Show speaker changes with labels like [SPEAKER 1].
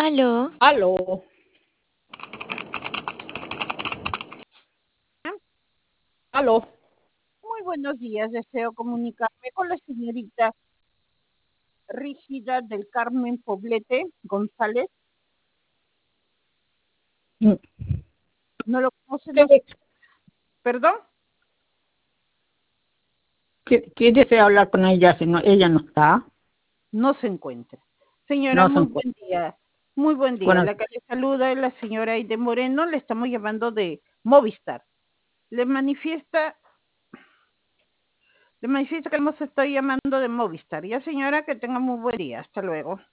[SPEAKER 1] Aló,
[SPEAKER 2] Aló, aló.
[SPEAKER 3] Muy buenos días, deseo comunicarme con la señorita Rígida del Carmen Poblete González.
[SPEAKER 2] Mm,
[SPEAKER 3] ¿No lo conoce? No, ¿perdón?
[SPEAKER 2] ¿Quién desea hablar con ella si no, ella no está?
[SPEAKER 3] No se encuentra. Señora,
[SPEAKER 2] No se
[SPEAKER 3] muy
[SPEAKER 2] encuentra.
[SPEAKER 3] buen día. Muy buen día.
[SPEAKER 2] Bueno,
[SPEAKER 3] La que le saluda es la señora Aide Moreno. Le estamos llamando de Movistar. Le manifiesta que hemos estado llamando de Movistar. Ya, señora, que tenga muy buen día. Hasta luego.